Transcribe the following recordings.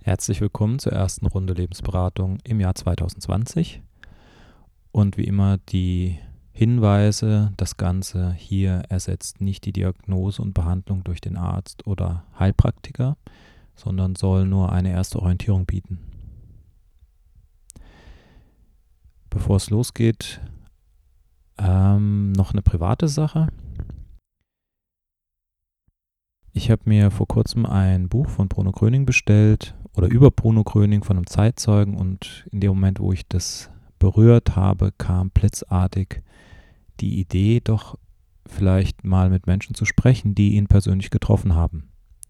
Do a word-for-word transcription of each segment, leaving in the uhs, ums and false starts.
Herzlich willkommen zur ersten Runde Lebensberatung im Jahr zwanzig zwanzig. Und wie immer die Hinweise, das Ganze hier ersetzt nicht die Diagnose und Behandlung durch den Arzt oder Heilpraktiker, sondern soll nur eine erste Orientierung bieten. Bevor es losgeht, ähm, noch eine private Sache. Ich habe mir vor kurzem ein Buch von Bruno Gröning bestellt oder über Bruno Gröning von einem Zeitzeugen, und in dem Moment, wo ich das berührt habe, kam blitzartig die Idee, doch vielleicht mal mit Menschen zu sprechen, die ihn persönlich getroffen haben.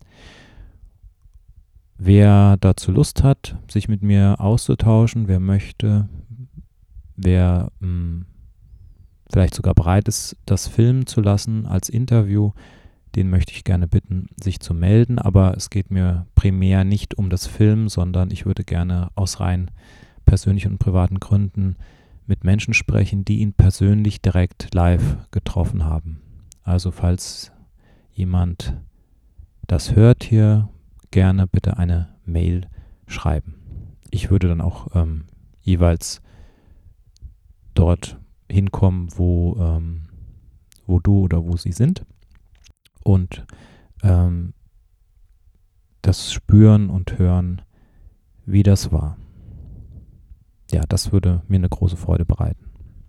Wer dazu Lust hat, sich mit mir auszutauschen, wer möchte, wer mh, vielleicht sogar bereit ist, das filmen zu lassen als Interview, den möchte ich gerne bitten, sich zu melden. Aber es geht mir primär nicht um das Filmen, sondern ich würde gerne aus rein persönlichen und privaten Gründen mit Menschen sprechen, die ihn persönlich direkt live getroffen haben. Also falls jemand das hört hier, gerne bitte eine Mail schreiben. Ich würde dann auch ähm, jeweils dort hinkommen, wo, ähm, wo du oder wo sie sind. Und ähm, das Spüren und Hören, wie das war. Ja, das würde mir eine große Freude bereiten.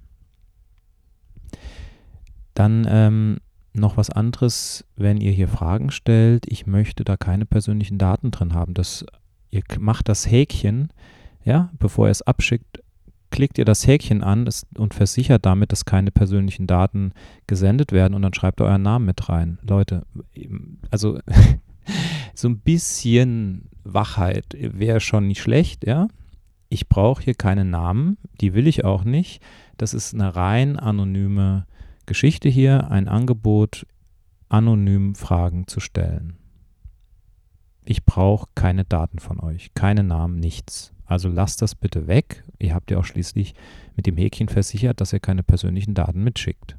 Dann ähm, noch was anderes, wenn ihr hier Fragen stellt. Ich möchte da keine persönlichen Daten drin haben. Das, ihr macht das Häkchen, ja, bevor ihr es abschickt, klickt ihr das Häkchen an und versichert damit, dass keine persönlichen Daten gesendet werden, und dann schreibt ihr euren Namen mit rein. Leute, also so ein bisschen Wachheit wäre schon nicht schlecht, ja. Ich brauche hier keine Namen, die will ich auch nicht. Das ist eine rein anonyme Geschichte hier, ein Angebot, anonym Fragen zu stellen. Ich brauche keine Daten von euch, keine Namen, nichts. Also lasst das bitte weg. Ihr habt ja auch schließlich mit dem Häkchen versichert, dass ihr keine persönlichen Daten mitschickt.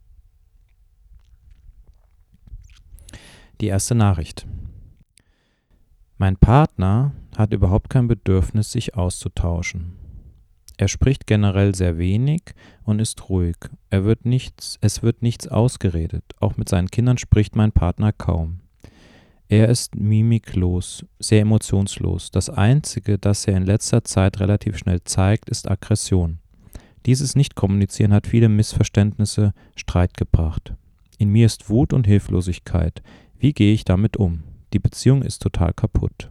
Die erste Nachricht. Mein Partner hat überhaupt kein Bedürfnis, sich auszutauschen. Er spricht generell sehr wenig und ist ruhig. Er wird nichts, es wird nichts ausgeredet. Auch mit seinen Kindern spricht mein Partner kaum. Er ist mimiklos, sehr emotionslos. Das Einzige, das er in letzter Zeit relativ schnell zeigt, ist Aggression. Dieses Nicht-Kommunizieren hat viele Missverständnisse, Streit gebracht. In mir ist Wut und Hilflosigkeit. Wie gehe ich damit um? Die Beziehung ist total kaputt.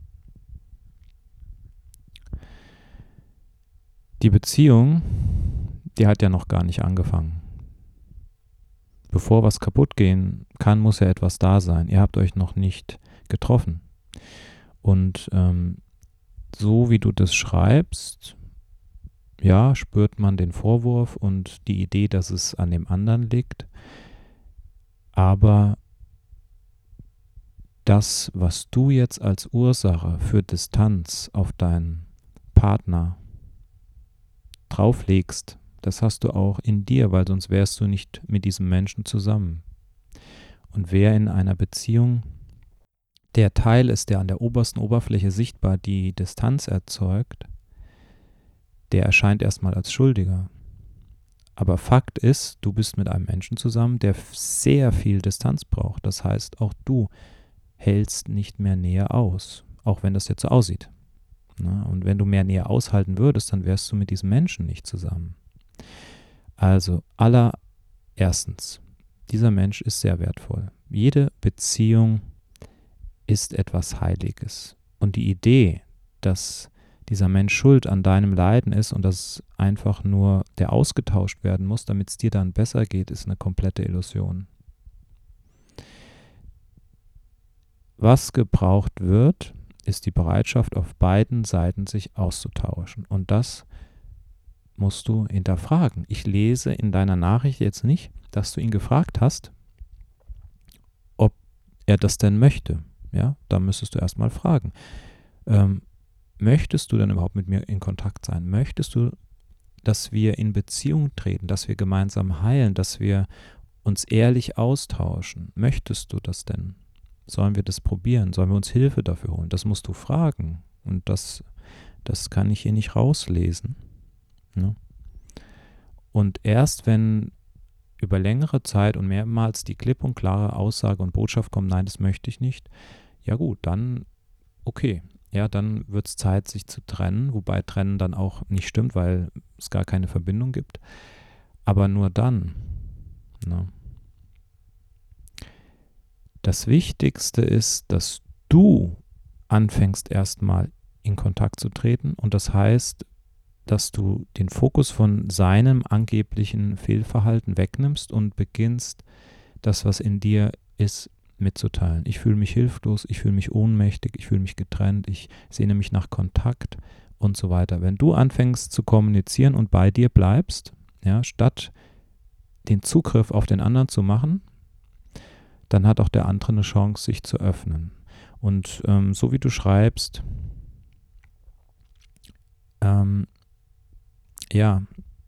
Die Beziehung, die hat ja noch gar nicht angefangen. Bevor was kaputt gehen kann, muss ja etwas da sein. Ihr habt euch noch nicht getroffen. Und ähm, so wie du das schreibst, ja, spürt man den Vorwurf und die Idee, dass es an dem anderen liegt. Aber das, was du jetzt als Ursache für Distanz auf deinen Partner drauflegst, das hast du auch in dir, weil sonst wärst du nicht mit diesem Menschen zusammen. Und wer in einer Beziehung der Teil ist, der an der obersten Oberfläche sichtbar die Distanz erzeugt, der erscheint erstmal als Schuldiger. Aber Fakt ist, du bist mit einem Menschen zusammen, der sehr viel Distanz braucht. Das heißt, auch du hältst nicht mehr Nähe aus, auch wenn das jetzt so aussieht. Na, und wenn du mehr Nähe aushalten würdest, dann wärst du mit diesem Menschen nicht zusammen. Also allererstens, dieser Mensch ist sehr wertvoll. Jede Beziehung ist etwas Heiliges. Und die Idee, dass dieser Mensch schuld an deinem Leiden ist und dass einfach nur der ausgetauscht werden muss, damit es dir dann besser geht, ist eine komplette Illusion. Was gebraucht wird, ist die Bereitschaft auf beiden Seiten, sich auszutauschen. Und das musst du hinterfragen. Ich lese in deiner Nachricht jetzt nicht, dass du ihn gefragt hast, ob er das denn möchte. Ja, da müsstest du erstmal fragen. Ähm, möchtest du denn überhaupt mit mir in Kontakt sein? Möchtest du, dass wir in Beziehung treten, dass wir gemeinsam heilen, dass wir uns ehrlich austauschen? Möchtest du das denn? Sollen wir das probieren? Sollen wir uns Hilfe dafür holen? Das musst du fragen. Und das, das kann ich hier nicht rauslesen. Ne? Und erst wenn über längere Zeit und mehrmals die klipp und klare Aussage und Botschaft kommt, nein, das möchte ich nicht, ja gut, dann okay. Ja, dann wird es Zeit, sich zu trennen, wobei Trennen dann auch nicht stimmt, weil es gar keine Verbindung gibt. Aber nur dann. Ne? Das Wichtigste ist, dass du anfängst erstmal in Kontakt zu treten und das heißt, dass du den Fokus von seinem angeblichen Fehlverhalten wegnimmst und beginnst, das, was in dir ist, mitzuteilen. Ich fühle mich hilflos, ich fühle mich ohnmächtig, ich fühle mich getrennt, ich sehne mich nach Kontakt und so weiter. Wenn du anfängst zu kommunizieren und bei dir bleibst, ja, statt den Zugriff auf den anderen zu machen, dann hat auch der andere eine Chance, sich zu öffnen. Und ähm, so wie du schreibst, ähm, ja,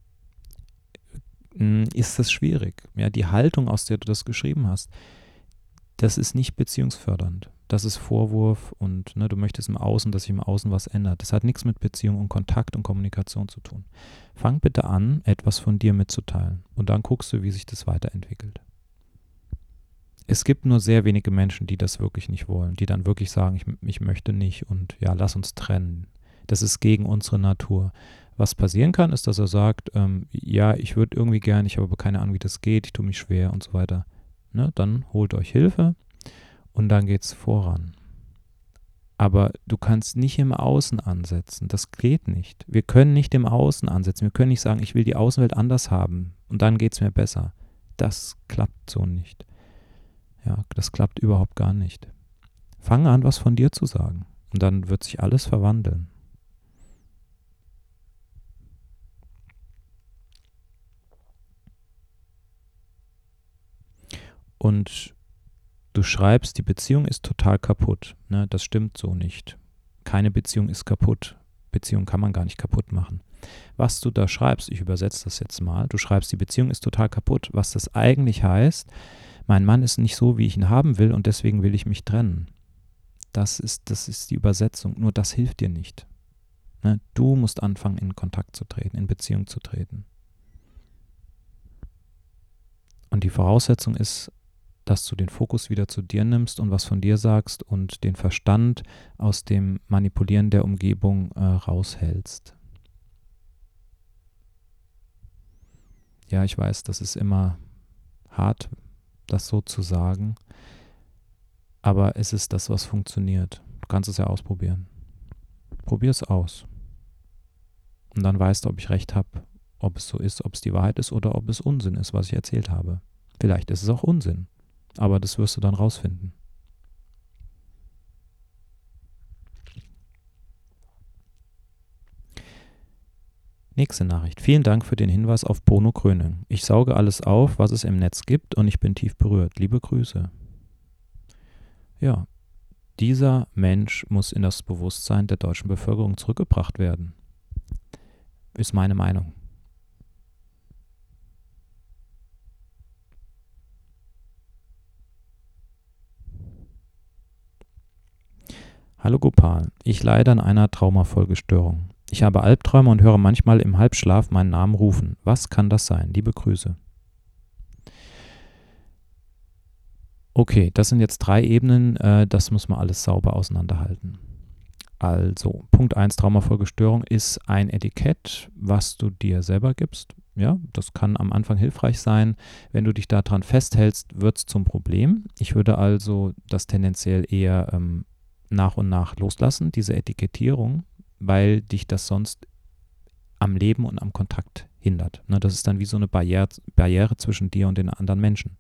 ist das schwierig. Ja, die Haltung, aus der du das geschrieben hast, das ist nicht beziehungsfördernd. Das ist Vorwurf und ne, du möchtest im Außen, dass sich im Außen was ändert. Das hat nichts mit Beziehung und Kontakt und Kommunikation zu tun. Fang bitte an, etwas von dir mitzuteilen und dann guckst du, wie sich das weiterentwickelt. Es gibt nur sehr wenige Menschen, die das wirklich nicht wollen, die dann wirklich sagen, ich, ich möchte nicht und ja, lass uns trennen. Das ist gegen unsere Natur. Was passieren kann, ist, dass er sagt, ähm, ja, ich würde irgendwie gerne, ich habe aber keine Ahnung, wie das geht, ich tue mich schwer und so weiter. Ne, dann holt euch Hilfe und dann geht es voran. Aber du kannst nicht im Außen ansetzen, das geht nicht. Wir können nicht im Außen ansetzen, wir können nicht sagen, ich will die Außenwelt anders haben und dann geht es mir besser. Das klappt so nicht. Ja, das klappt überhaupt gar nicht. Fange an, was von dir zu sagen und dann wird sich alles verwandeln. Und du schreibst, die Beziehung ist total kaputt. Ne? Das stimmt so nicht. Keine Beziehung ist kaputt. Beziehung kann man gar nicht kaputt machen. Was du da schreibst, ich übersetze das jetzt mal, du schreibst, die Beziehung ist total kaputt. Was das eigentlich heißt, mein Mann ist nicht so, wie ich ihn haben will und deswegen will ich mich trennen. Das ist, das ist die Übersetzung. Nur das hilft dir nicht. Ne? Du musst anfangen, in Kontakt zu treten, in Beziehung zu treten. Und die Voraussetzung ist, dass du den Fokus wieder zu dir nimmst und was von dir sagst und den Verstand aus dem Manipulieren der Umgebung äh, raushältst. Ja, ich weiß, das ist immer hart, das so zu sagen, aber es ist das, was funktioniert. Du kannst es ja ausprobieren. Probier es aus. Und dann weißt du, ob ich recht habe, ob es so ist, ob es die Wahrheit ist oder ob es Unsinn ist, was ich erzählt habe. Vielleicht ist es auch Unsinn. Aber das wirst du dann rausfinden. Nächste Nachricht. Vielen Dank für den Hinweis auf Bono Kröning. Ich sauge alles auf, was es im Netz gibt und ich bin tief berührt. Liebe Grüße. Ja, dieser Mensch muss in das Bewusstsein der deutschen Bevölkerung zurückgebracht werden. Ist meine Meinung. Hallo Gopal, ich leide an einer Traumafolgestörung. Ich habe Albträume und höre manchmal im Halbschlaf meinen Namen rufen. Was kann das sein? Liebe Grüße. Okay, das sind jetzt drei Ebenen, äh, das muss man alles sauber auseinanderhalten. Also, Punkt eins, Traumafolgestörung ist ein Etikett, was du dir selber gibst. Ja, das kann am Anfang hilfreich sein. Wenn du dich daran festhältst, wird es zum Problem. Ich würde also das tendenziell eher ähm, nach und nach loslassen, diese Etikettierung, weil dich das sonst am Leben und am Kontakt hindert. Ne, das ist dann wie so eine Barriere, Barriere zwischen dir und den anderen Menschen.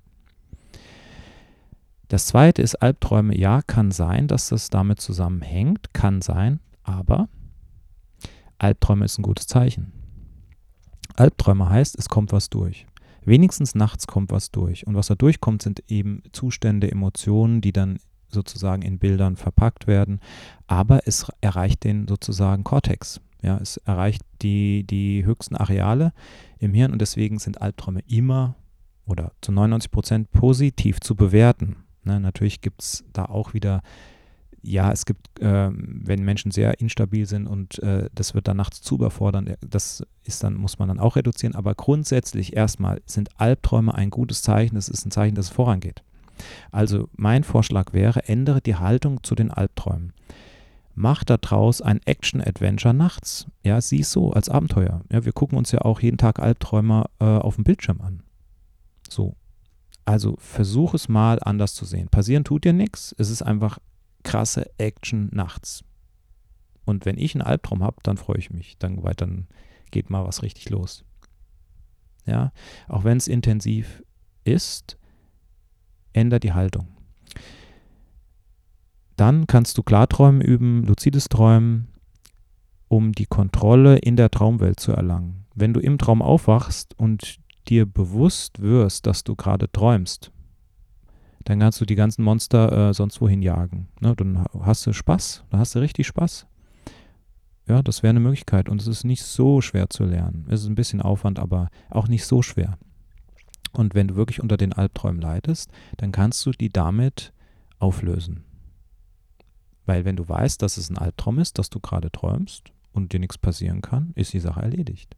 Das zweite ist Albträume. Ja, kann sein, dass das damit zusammenhängt, kann sein, aber Albträume ist ein gutes Zeichen. Albträume heißt, es kommt was durch. Wenigstens nachts kommt was durch. Und was da durchkommt, sind eben Zustände, Emotionen, die dann sozusagen in Bildern verpackt werden. Aber es erreicht den sozusagen Kortex. Ja, es erreicht die, die höchsten Areale im Hirn und deswegen sind Albträume immer oder zu neunundneunzig Prozent positiv zu bewerten. Ne, natürlich gibt es da auch wieder Ja, es gibt, äh, wenn Menschen sehr instabil sind und äh, das wird dann nachts zu überfordern, das ist dann, muss man dann auch reduzieren. Aber grundsätzlich erstmal sind Albträume ein gutes Zeichen. Das ist ein Zeichen, dass es vorangeht. Also mein Vorschlag wäre, ändere die Haltung zu den Albträumen. Mach daraus ein Action-Adventure nachts. Ja, sieh es so als Abenteuer. Ja, wir gucken uns ja auch jeden Tag Albträume äh, auf dem Bildschirm an. So. Also versuch es mal anders zu sehen. Passieren tut dir nichts. Es ist einfach krasse Action nachts. Und wenn ich einen Albtraum habe, dann freue ich mich. Dann, weil dann geht mal was richtig los. Ja, auch wenn es intensiv ist, ändert die Haltung. Dann kannst du Klarträumen üben, luzides Träumen, um die Kontrolle in der Traumwelt zu erlangen. Wenn du im Traum aufwachst und dir bewusst wirst, dass du gerade träumst, dann kannst du die ganzen Monster äh, sonst wohin jagen. Ne? Dann hast du Spaß, dann hast du richtig Spaß. Ja, das wäre eine Möglichkeit und es ist nicht so schwer zu lernen. Es ist ein bisschen Aufwand, aber auch nicht so schwer. Und wenn du wirklich unter den Albträumen leidest, dann kannst du die damit auflösen. Weil wenn du weißt, dass es ein Albtraum ist, dass du gerade träumst und dir nichts passieren kann, ist die Sache erledigt.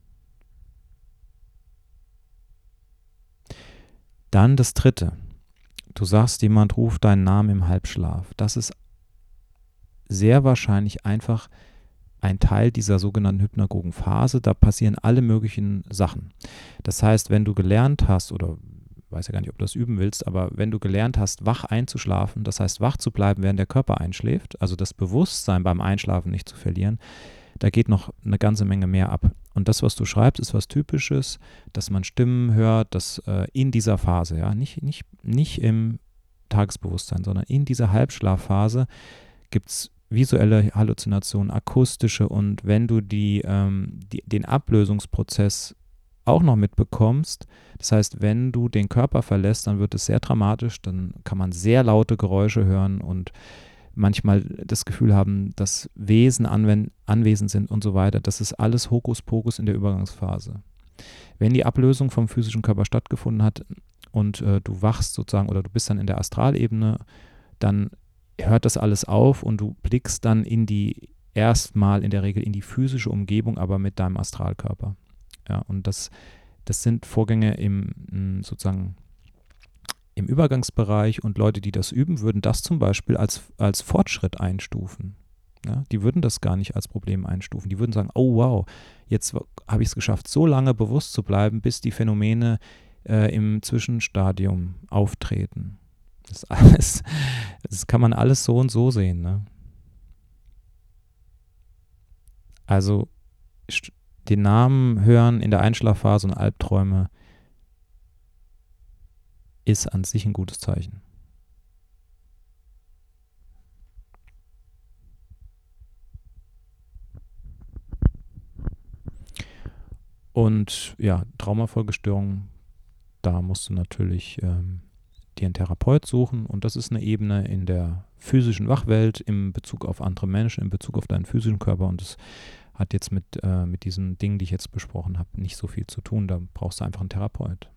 Dann das Dritte. Du sagst, jemand ruft deinen Namen im Halbschlaf. Das ist sehr wahrscheinlich einfach ein Teil dieser sogenannten hypnagogen Phase. Da passieren alle möglichen Sachen. Das heißt, wenn du gelernt hast, oder ich weiß ja gar nicht, ob du das üben willst, aber wenn du gelernt hast, wach einzuschlafen, das heißt wach zu bleiben, während der Körper einschläft, also das Bewusstsein beim Einschlafen nicht zu verlieren, da geht noch eine ganze Menge mehr ab. Und das, was du schreibst, ist was Typisches, dass man Stimmen hört, dass äh, in dieser Phase, ja, nicht, nicht, nicht im Tagesbewusstsein, sondern in dieser Halbschlafphase gibt es visuelle Halluzinationen, akustische, und wenn du die, ähm, die, den Ablösungsprozess auch noch mitbekommst, das heißt, wenn du den Körper verlässt, dann wird es sehr dramatisch, dann kann man sehr laute Geräusche hören und manchmal das Gefühl haben, dass Wesen anwend- anwesend sind und so weiter. Das ist alles Hokuspokus in der Übergangsphase. Wenn die Ablösung vom physischen Körper stattgefunden hat und äh, du wachst sozusagen oder du bist dann in der Astralebene, dann hört das alles auf und du blickst dann in die, erstmal in der Regel in die physische Umgebung, aber mit deinem Astralkörper. Ja, und das, das sind Vorgänge im sozusagen im Übergangsbereich, und Leute, die das üben, würden das zum Beispiel als, als Fortschritt einstufen. Ja, die würden das gar nicht als Problem einstufen. Die würden sagen, oh wow, jetzt habe ich es geschafft, so lange bewusst zu bleiben, bis die Phänomene äh, im Zwischenstadium auftreten. Das, alles, das kann man alles so und so sehen. Ne? Also den Namen hören in der Einschlafphase und Albträume ist an sich ein gutes Zeichen. Und ja, Traumafolgestörungen, da musst du natürlich ähm, dir einen Therapeut suchen, und das ist eine Ebene in der physischen Wachwelt in Bezug auf andere Menschen, in Bezug auf deinen physischen Körper, und das hat jetzt mit, äh, mit diesen Dingen, die ich jetzt besprochen habe, nicht so viel zu tun. Da brauchst du einfach einen Therapeut.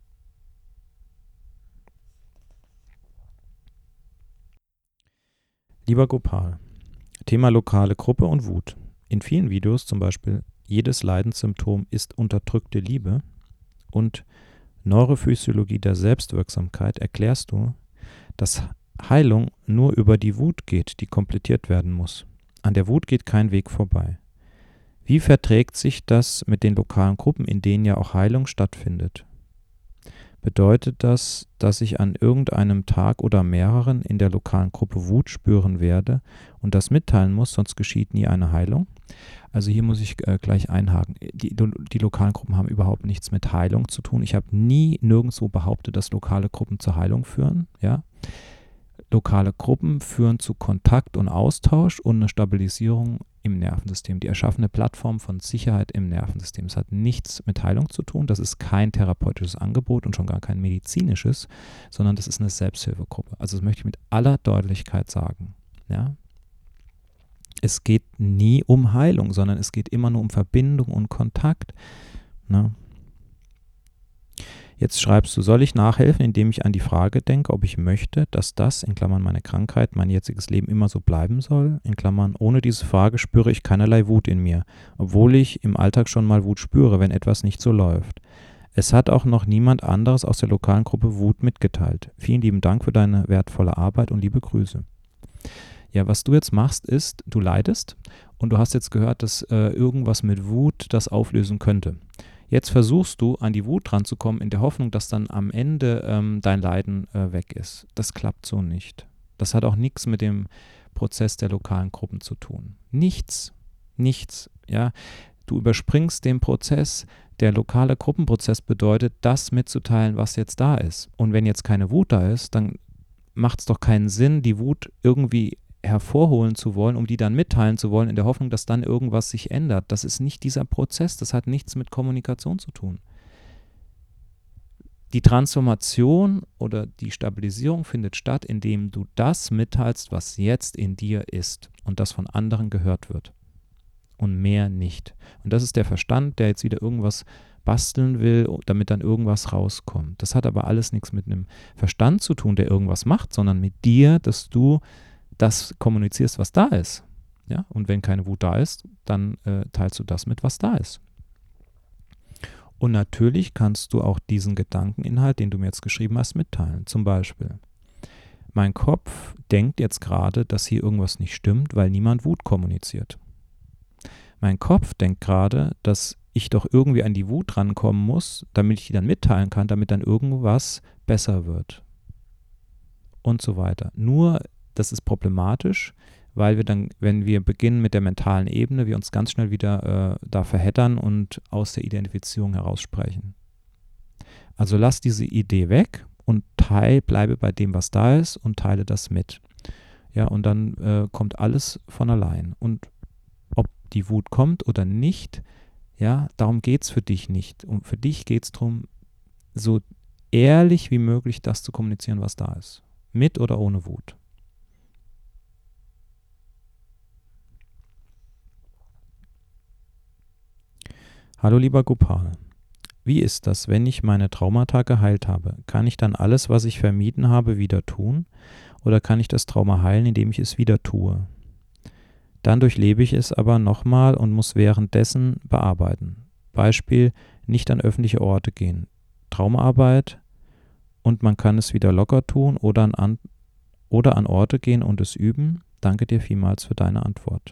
Lieber Gopal, Thema lokale Gruppe und Wut. In vielen Videos, zum Beispiel jedes Leidenssymptom ist unterdrückte Liebe und Neurophysiologie der Selbstwirksamkeit, erklärst du, dass Heilung nur über die Wut geht, die komplettiert werden muss. An der Wut geht kein Weg vorbei. Wie verträgt sich das mit den lokalen Gruppen, in denen ja auch Heilung stattfindet? Bedeutet das, dass ich an irgendeinem Tag oder mehreren in der lokalen Gruppe Wut spüren werde und das mitteilen muss, sonst geschieht nie eine Heilung? Also hier muss ich äh, gleich einhaken. Die, die lokalen Gruppen haben überhaupt nichts mit Heilung zu tun. Ich habe nie nirgendwo behauptet, dass lokale Gruppen zur Heilung führen. Ja? Lokale Gruppen führen zu Kontakt und Austausch und eine Stabilisierung im Nervensystem. Die erschaffene Plattform von Sicherheit im Nervensystem. Es hat nichts mit Heilung zu tun. Das ist kein therapeutisches Angebot und schon gar kein medizinisches, sondern das ist eine Selbsthilfegruppe. Also das möchte ich mit aller Deutlichkeit sagen. Ja? Es geht nie um Heilung, sondern es geht immer nur um Verbindung und Kontakt. Ne? Jetzt schreibst du, soll ich nachhelfen, indem ich an die Frage denke, ob ich möchte, dass das, in Klammern meine Krankheit, mein jetziges Leben immer so bleiben soll? In Klammern, ohne diese Frage spüre ich keinerlei Wut in mir, obwohl ich im Alltag schon mal Wut spüre, wenn etwas nicht so läuft. Es hat auch noch niemand anderes aus der lokalen Gruppe Wut mitgeteilt. Vielen lieben Dank für deine wertvolle Arbeit und liebe Grüße. Ja, was du jetzt machst, ist, du leidest und du hast jetzt gehört, dass äh, irgendwas mit Wut das auflösen könnte. Jetzt versuchst du, an die Wut ranzukommen, in der Hoffnung, dass dann am Ende ähm, dein Leiden äh, weg ist. Das klappt so nicht. Das hat auch nichts mit dem Prozess der lokalen Gruppen zu tun. Nichts. Nichts. Ja, du überspringst den Prozess. Der lokale Gruppenprozess bedeutet, das mitzuteilen, was jetzt da ist. Und wenn jetzt keine Wut da ist, dann macht es doch keinen Sinn, die Wut irgendwie hervorholen zu wollen, um die dann mitteilen zu wollen, in der Hoffnung, dass dann irgendwas sich ändert. Das ist nicht dieser Prozess, das hat nichts mit Kommunikation zu tun. Die Transformation oder die Stabilisierung findet statt, indem du das mitteilst, was jetzt in dir ist und das von anderen gehört wird. Und mehr nicht. Und das ist der Verstand, der jetzt wieder irgendwas basteln will, damit dann irgendwas rauskommt. Das hat aber alles nichts mit einem Verstand zu tun, der irgendwas macht, sondern mit dir, dass du das kommunizierst, was da ist. Ja? Und wenn keine Wut da ist, dann äh, teilst du das mit, was da ist. Und natürlich kannst du auch diesen Gedankeninhalt, den du mir jetzt geschrieben hast, mitteilen. Zum Beispiel, mein Kopf denkt jetzt gerade, dass hier irgendwas nicht stimmt, weil niemand Wut kommuniziert. Mein Kopf denkt gerade, dass ich doch irgendwie an die Wut rankommen muss, damit ich die dann mitteilen kann, damit dann irgendwas besser wird. Und so weiter. Nur, das ist problematisch, weil wir dann, wenn wir beginnen mit der mentalen Ebene, wir uns ganz schnell wieder äh, da verheddern und aus der Identifizierung heraussprechen. Also lass diese Idee weg und teil, bleibe bei dem, was da ist und teile das mit. Ja, und dann äh, kommt alles von allein. Und ob die Wut kommt oder nicht, ja, darum geht es für dich nicht. Und für dich geht es darum, so ehrlich wie möglich das zu kommunizieren, was da ist. Mit oder ohne Wut. Hallo lieber Gopal, wie ist das, wenn ich meine Traumata geheilt habe? Kann ich dann alles, was ich vermieden habe, wieder tun? Oder kann ich das Trauma heilen, indem ich es wieder tue? Dann durchlebe ich es aber nochmal und muss währenddessen bearbeiten. Beispiel, nicht an öffentliche Orte gehen. Traumaarbeit und man kann es wieder locker tun oder an, oder an Orte gehen und es üben. Danke dir vielmals für deine Antwort.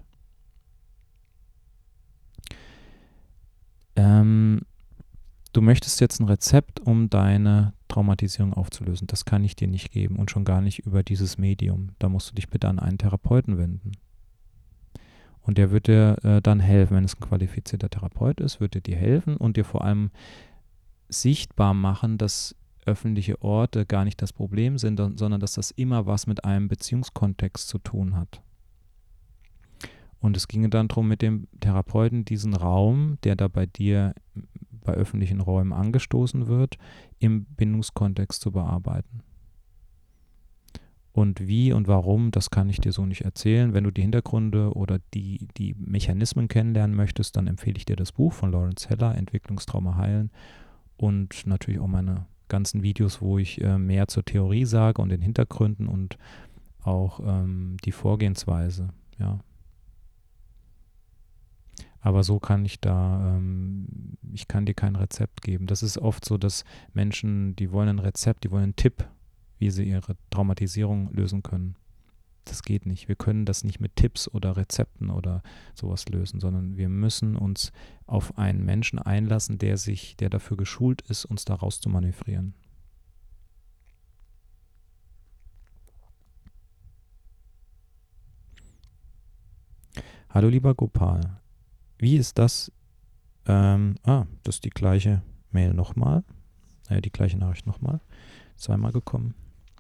Ähm, du möchtest jetzt ein Rezept, um deine Traumatisierung aufzulösen. Das kann ich dir nicht geben und schon gar nicht über dieses Medium. Da musst du dich bitte an einen Therapeuten wenden. Und der wird dir äh, dann helfen, wenn es ein qualifizierter Therapeut ist, wird er dir helfen und dir vor allem sichtbar machen, dass öffentliche Orte gar nicht das Problem sind, sondern dass das immer was mit einem Beziehungskontext zu tun hat. Und es ginge dann darum, mit dem Therapeuten diesen Raum, der da bei dir bei öffentlichen Räumen angestoßen wird, im Bindungskontext zu bearbeiten. Und wie und warum, das kann ich dir so nicht erzählen. Wenn du die Hintergründe oder die, die Mechanismen kennenlernen möchtest, dann empfehle ich dir das Buch von Lawrence Heller, Entwicklungstrauma heilen. Und natürlich auch meine ganzen Videos, wo ich äh, mehr zur Theorie sage und den Hintergründen und auch ähm, die Vorgehensweise, ja. Aber so kann ich da, ähm, ich kann dir kein Rezept geben. Das ist oft so, dass Menschen, die wollen ein Rezept, die wollen einen Tipp, wie sie ihre Traumatisierung lösen können. Das geht nicht. Wir können das nicht mit Tipps oder Rezepten oder sowas lösen, sondern wir müssen uns auf einen Menschen einlassen, der sich, der dafür geschult ist, uns da raus zu manövrieren. Hallo lieber Gopal. Wie ist das? Ähm, ah, das ist die gleiche Mail nochmal. Äh, die gleiche Nachricht nochmal. Zweimal gekommen.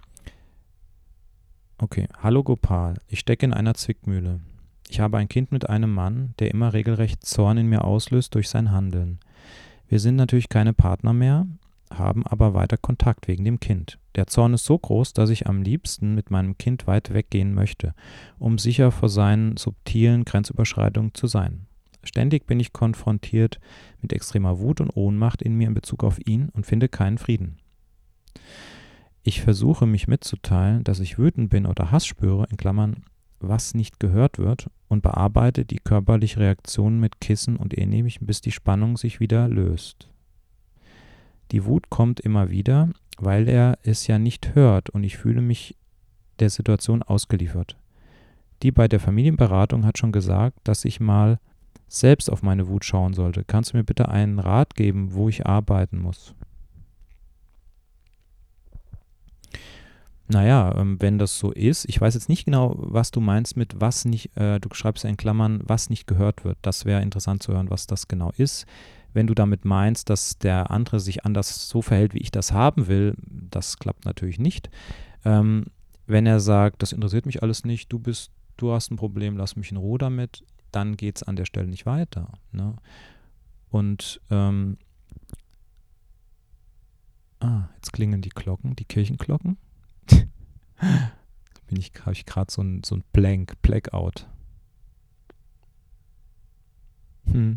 Okay. Hallo Gopal. Ich stecke in einer Zwickmühle. Ich habe ein Kind mit einem Mann, der immer regelrecht Zorn in mir auslöst durch sein Handeln. Wir sind natürlich keine Partner mehr, haben aber weiter Kontakt wegen dem Kind. Der Zorn ist so groß, dass ich am liebsten mit meinem Kind weit weggehen möchte, um sicher vor seinen subtilen Grenzüberschreitungen zu sein. Ständig bin ich konfrontiert mit extremer Wut und Ohnmacht in mir in Bezug auf ihn und finde keinen Frieden. Ich versuche mich mitzuteilen, dass ich wütend bin oder Hass spüre, in Klammern, was nicht gehört wird, und bearbeite die körperliche Reaktion mit Kissen und ähnlichem, bis die Spannung sich wieder löst. Die Wut kommt immer wieder, weil er es ja nicht hört und ich fühle mich der Situation ausgeliefert. Die bei der Familienberatung hat schon gesagt, dass ich mal selbst auf meine Wut schauen sollte. Kannst du mir bitte einen Rat geben, wo ich arbeiten muss? Naja, ähm, wenn das so ist, ich weiß jetzt nicht genau, was du meinst mit was nicht, äh, du schreibst ja in Klammern, was nicht gehört wird. Das wäre interessant zu hören, was das genau ist. Wenn du damit meinst, dass der andere sich anders so verhält, wie ich das haben will, das klappt natürlich nicht. Ähm, wenn er sagt, das interessiert mich alles nicht, du bist, du hast ein Problem, lass mich in Ruhe damit, dann geht es an der Stelle nicht weiter. Ne? Und ähm, ah, jetzt klingen die Glocken, die Kirchenglocken. bin ich, habe ich gerade so ein, so ein Blank, Blackout. Hm.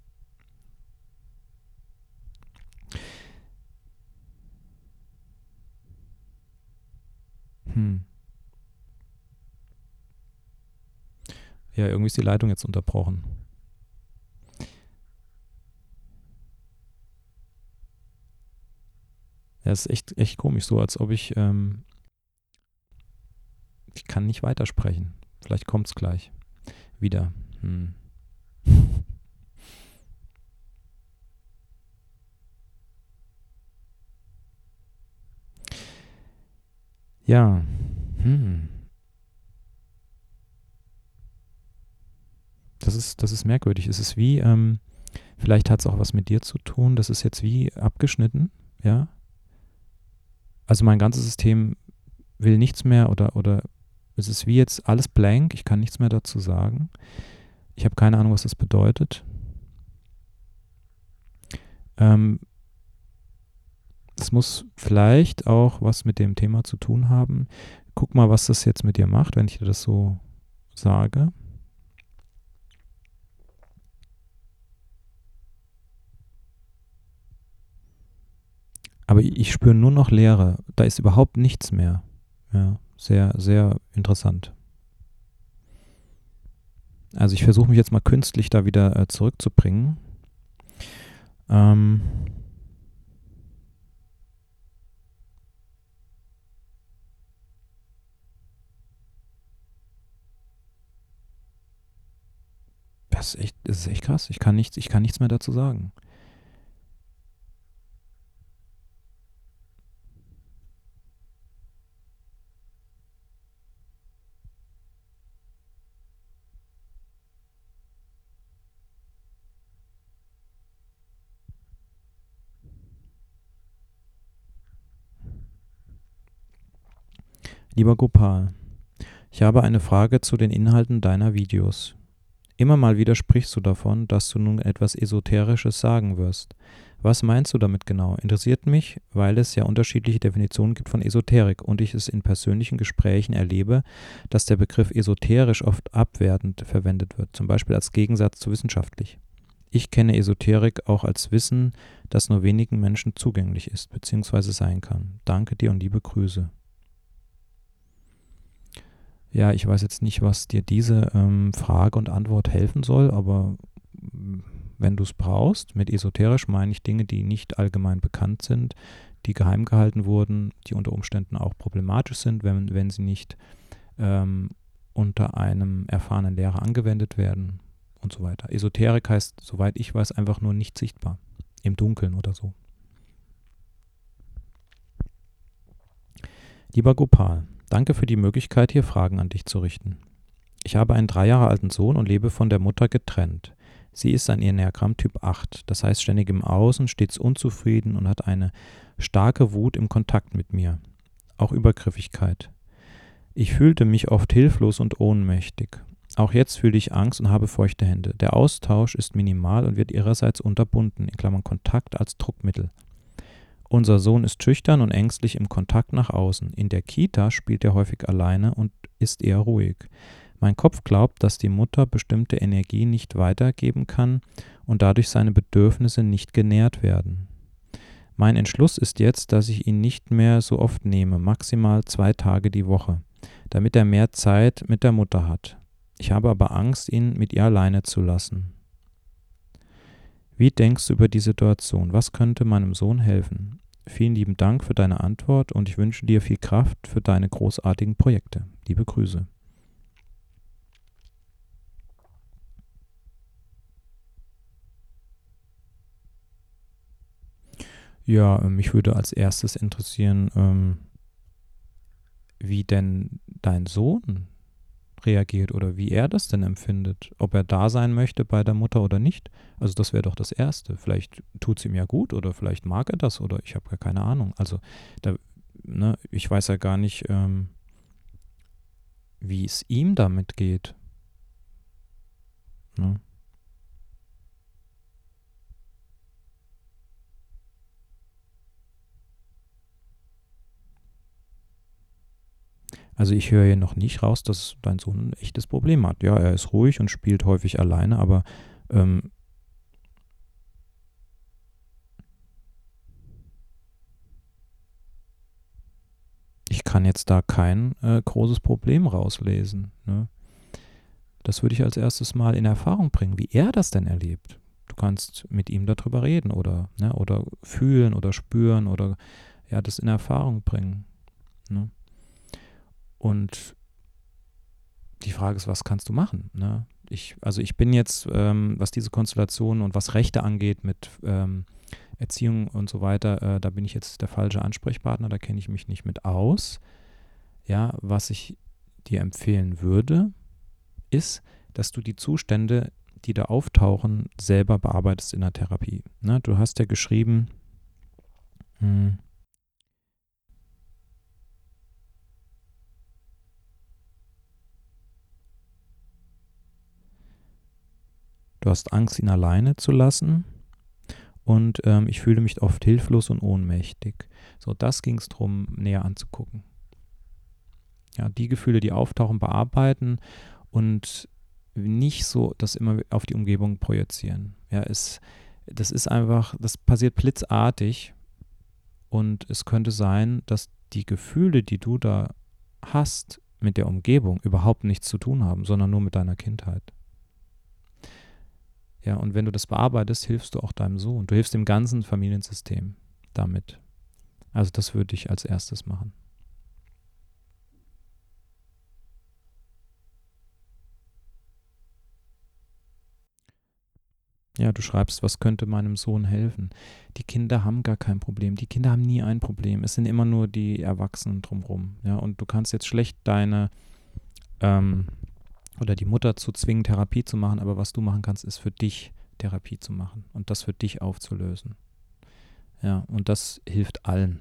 Hm. Ja, irgendwie ist die Leitung jetzt unterbrochen. Ja, ist echt, echt komisch, so als ob ich, ähm, ich kann nicht weitersprechen. Vielleicht kommt es gleich wieder. Hm. Ja. Hm. Das ist, das ist merkwürdig. Es ist wie, ähm, vielleicht hat es auch was mit dir zu tun. Das ist jetzt wie abgeschnitten, ja. Also mein ganzes System will nichts mehr oder, oder es ist wie jetzt alles blank. Ich kann nichts mehr dazu sagen. Ich habe keine Ahnung, was das bedeutet. Ähm, es muss vielleicht auch was mit dem Thema zu tun haben. Guck mal, was das jetzt mit dir macht, wenn ich dir das so sage. Aber ich spüre nur noch Leere. Da ist überhaupt nichts mehr. Ja, sehr, sehr interessant. Also ich versuche mich jetzt mal künstlich da wieder äh, zurückzubringen. Ähm das, ist echt, das ist echt krass. Ich kann nichts, ich kann nichts mehr dazu sagen. Lieber Gopal, ich habe eine Frage zu den Inhalten deiner Videos. Immer mal wieder sprichst du davon, dass du nun etwas Esoterisches sagen wirst. Was meinst du damit genau? Interessiert mich, weil es ja unterschiedliche Definitionen gibt von Esoterik und ich es in persönlichen Gesprächen erlebe, dass der Begriff esoterisch oft abwertend verwendet wird, zum Beispiel als Gegensatz zu wissenschaftlich. Ich kenne Esoterik auch als Wissen, das nur wenigen Menschen zugänglich ist bzw. sein kann. Danke dir und liebe Grüße. Ja, ich weiß jetzt nicht, was dir diese ähm, Frage und Antwort helfen soll, aber wenn du es brauchst, mit esoterisch meine ich Dinge, die nicht allgemein bekannt sind, die geheim gehalten wurden, die unter Umständen auch problematisch sind, wenn, wenn sie nicht ähm, unter einem erfahrenen Lehrer angewendet werden und so weiter. Esoterik heißt, soweit ich weiß, einfach nur nicht sichtbar, im Dunkeln oder so. Lieber Gopal, danke für die Möglichkeit, hier Fragen an dich zu richten. Ich habe einen drei Jahre alten Sohn und lebe von der Mutter getrennt. Sie ist ein Enneagramm Typ acht, das heißt ständig im Außen, stets unzufrieden und hat eine starke Wut im Kontakt mit mir. Auch Übergriffigkeit. Ich fühlte mich oft hilflos und ohnmächtig. Auch jetzt fühle ich Angst und habe feuchte Hände. Der Austausch ist minimal und wird ihrerseits unterbunden, in Klammern Kontakt als Druckmittel. Unser Sohn ist schüchtern und ängstlich im Kontakt nach außen. In der Kita spielt er häufig alleine und ist eher ruhig. Mein Kopf glaubt, dass die Mutter bestimmte Energie nicht weitergeben kann und dadurch seine Bedürfnisse nicht genährt werden. Mein Entschluss ist jetzt, dass ich ihn nicht mehr so oft nehme, maximal zwei Tage die Woche, damit er mehr Zeit mit der Mutter hat. Ich habe aber Angst, ihn mit ihr alleine zu lassen. Wie denkst du über die Situation? Was könnte meinem Sohn helfen? Vielen lieben Dank für deine Antwort und ich wünsche dir viel Kraft für deine großartigen Projekte. Liebe Grüße. Ja, äh, mich würde als erstes interessieren, ähm, wie denn dein Sohn reagiert oder wie er das denn empfindet. Ob er da sein möchte bei der Mutter oder nicht. Also das wäre doch das Erste. Vielleicht tut es ihm ja gut oder vielleicht mag er das oder ich habe gar keine Ahnung. Also da, ne, ich weiß ja gar nicht, ähm, wie es ihm damit geht. Ne? Also ich höre hier noch nicht raus, dass dein Sohn ein echtes Problem hat. Ja, er ist ruhig und spielt häufig alleine, aber ähm, ich kann jetzt da kein äh, großes Problem rauslesen. Ne? Das würde ich als erstes mal in Erfahrung bringen, wie er das denn erlebt. Du kannst mit ihm darüber reden oder, ne, oder fühlen oder spüren oder ja, das in Erfahrung bringen. Ne? Und die Frage ist, was kannst du machen? Ne? Ich, also ich bin jetzt, ähm, was diese Konstellation und was Rechte angeht mit ähm, Erziehung und so weiter, äh, da bin ich jetzt der falsche Ansprechpartner, da kenne ich mich nicht mit aus. Ja, was ich dir empfehlen würde, ist, dass du die Zustände, die da auftauchen, selber bearbeitest in der Therapie. Ne? Du hast ja geschrieben, hm, du hast Angst, ihn alleine zu lassen und ähm, ich fühle mich oft hilflos und ohnmächtig. So, das ging es darum, näher anzugucken. Ja, die Gefühle, die auftauchen, bearbeiten und nicht so das immer auf die Umgebung projizieren. Ja, es, das ist einfach, das passiert blitzartig und es könnte sein, dass die Gefühle, die du da hast, mit der Umgebung überhaupt nichts zu tun haben, sondern nur mit deiner Kindheit. Ja, und wenn du das bearbeitest, hilfst du auch deinem Sohn. Du hilfst dem ganzen Familiensystem damit. Also das würde ich als erstes machen. Ja, du schreibst, was könnte meinem Sohn helfen? Die Kinder haben gar kein Problem. Die Kinder haben nie ein Problem. Es sind immer nur die Erwachsenen drumherum. Ja, und du kannst jetzt schlecht deine ähm, oder die Mutter zu zwingen, Therapie zu machen, aber was du machen kannst, ist für dich Therapie zu machen und das für dich aufzulösen. Ja, und das hilft allen.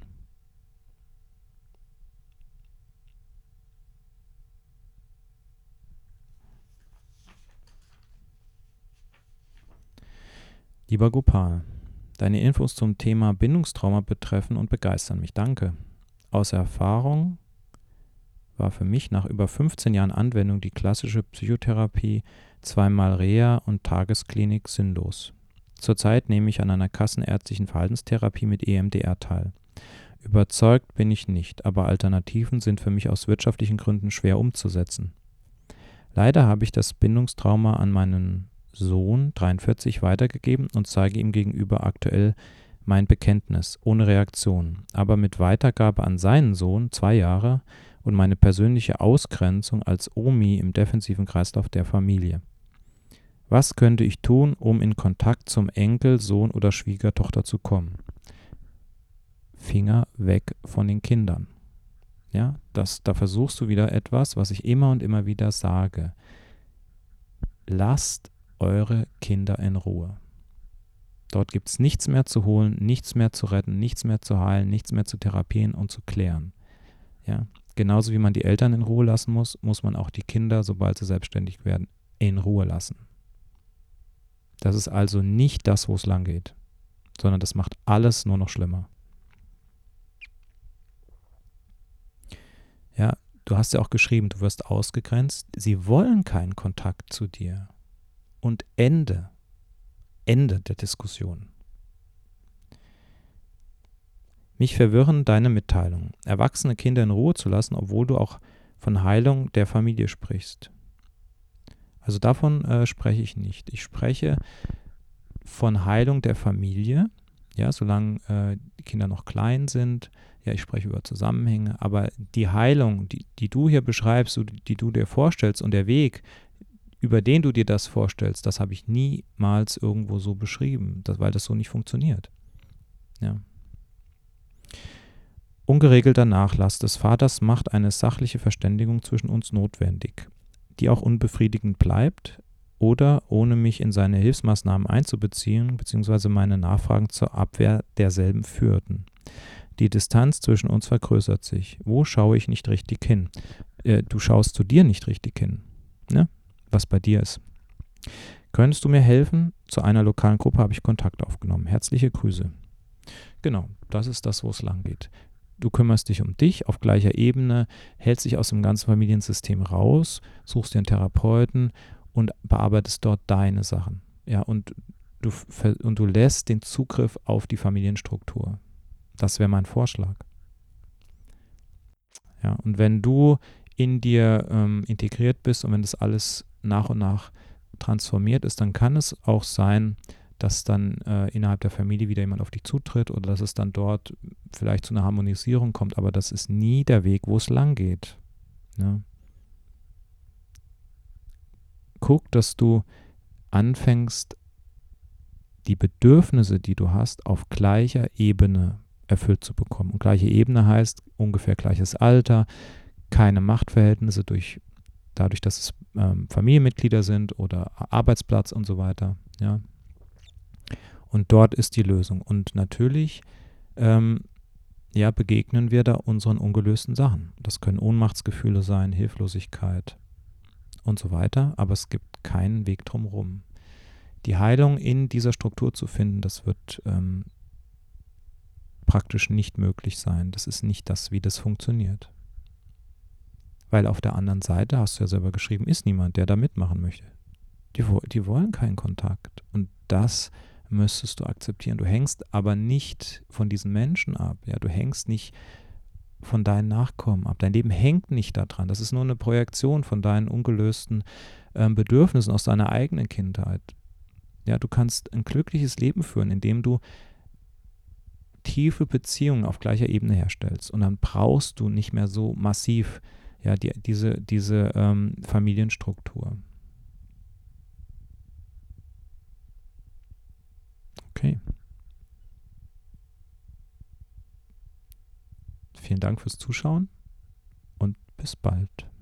Lieber Gopal, deine Infos zum Thema Bindungstrauma betreffen und begeistern mich. Danke. Aus Erfahrung war für mich nach über fünfzehn Jahren Anwendung die klassische Psychotherapie, zweimal Reha und Tagesklinik sinnlos. Zurzeit nehme ich an einer kassenärztlichen Verhaltenstherapie mit E M D R teil. Überzeugt bin ich nicht, aber Alternativen sind für mich aus wirtschaftlichen Gründen schwer umzusetzen. Leider habe ich das Bindungstrauma an meinen Sohn dreiundvierzig weitergegeben und zeige ihm gegenüber aktuell mein Bekenntnis, ohne Reaktion, aber mit Weitergabe an seinen Sohn, zwei Jahre, und meine persönliche Ausgrenzung als Omi im defensiven Kreislauf der Familie. Was könnte ich tun, um in Kontakt zum Enkel, Sohn oder Schwiegertochter zu kommen? Finger weg von den Kindern. Ja, das, da versuchst du wieder etwas, was ich immer und immer wieder sage. Lasst eure Kinder in Ruhe. Dort gibt es nichts mehr zu holen, nichts mehr zu retten, nichts mehr zu heilen, nichts mehr zu therapieren und zu klären. Ja, genauso wie man die Eltern in Ruhe lassen muss, muss man auch die Kinder, sobald sie selbstständig werden, in Ruhe lassen. Das ist also nicht das, wo es lang geht, sondern das macht alles nur noch schlimmer. Ja, du hast ja auch geschrieben, du wirst ausgegrenzt. Sie wollen keinen Kontakt zu dir. Und Ende, Ende der Diskussion. Mich verwirren deine Mitteilungen, erwachsene Kinder in Ruhe zu lassen, obwohl du auch von Heilung der Familie sprichst. Also davon äh, spreche ich nicht. Ich spreche von Heilung der Familie, ja, solange äh, die Kinder noch klein sind. Ja, ich spreche über Zusammenhänge, aber die Heilung, die, die du hier beschreibst, die du dir vorstellst und der Weg, über den du dir das vorstellst, das habe ich niemals irgendwo so beschrieben, das, weil das so nicht funktioniert. Ja. Ungeregelter Nachlass des Vaters macht eine sachliche Verständigung zwischen uns notwendig, die auch unbefriedigend bleibt oder ohne mich in seine Hilfsmaßnahmen einzubeziehen bzw. meine Nachfragen zur Abwehr derselben führten. Die Distanz zwischen uns vergrößert sich. Wo schaue ich nicht richtig hin? Äh, du schaust zu dir nicht richtig hin, ne? Was bei dir ist. Könntest du mir helfen? Zu einer lokalen Gruppe habe ich Kontakt aufgenommen. Herzliche Grüße. Genau, das ist das, wo es lang geht. Du kümmerst dich um dich auf gleicher Ebene, hältst dich aus dem ganzen Familiensystem raus, suchst dir einen Therapeuten und bearbeitest dort deine Sachen. Ja, und du, und du lässt den Zugriff auf die Familienstruktur. Das wäre mein Vorschlag. Ja, und wenn du in dir ähm, integriert bist und wenn das alles nach und nach transformiert ist, dann kann es auch sein, dass dann äh, innerhalb der Familie wieder jemand auf dich zutritt oder dass es dann dort vielleicht zu einer Harmonisierung kommt, aber das ist nie der Weg, wo es lang geht. Ja. Guck, dass du anfängst, die Bedürfnisse, die du hast, auf gleicher Ebene erfüllt zu bekommen. Und gleiche Ebene heißt ungefähr gleiches Alter, keine Machtverhältnisse durch, dadurch, dass es ähm, Familienmitglieder sind oder Arbeitsplatz und so weiter. Ja. Und dort ist die Lösung. Und natürlich ähm, ja, begegnen wir da unseren ungelösten Sachen. Das können Ohnmachtsgefühle sein, Hilflosigkeit und so weiter. Aber es gibt keinen Weg drumherum. Die Heilung in dieser Struktur zu finden, das wird ähm, praktisch nicht möglich sein. Das ist nicht das, wie das funktioniert. Weil auf der anderen Seite, hast du ja selber geschrieben, ist niemand, der da mitmachen möchte. Die, die wollen keinen Kontakt. Und das müsstest du akzeptieren. Du hängst aber nicht von diesen Menschen ab. Ja, du hängst nicht von deinen Nachkommen ab. Dein Leben hängt nicht daran. Das ist nur eine Projektion von deinen ungelösten äh, Bedürfnissen aus deiner eigenen Kindheit. Ja, du kannst ein glückliches Leben führen, indem du tiefe Beziehungen auf gleicher Ebene herstellst. Und dann brauchst du nicht mehr so massiv ja, die, diese, diese ähm, Familienstruktur. Okay. Vielen Dank fürs Zuschauen und bis bald.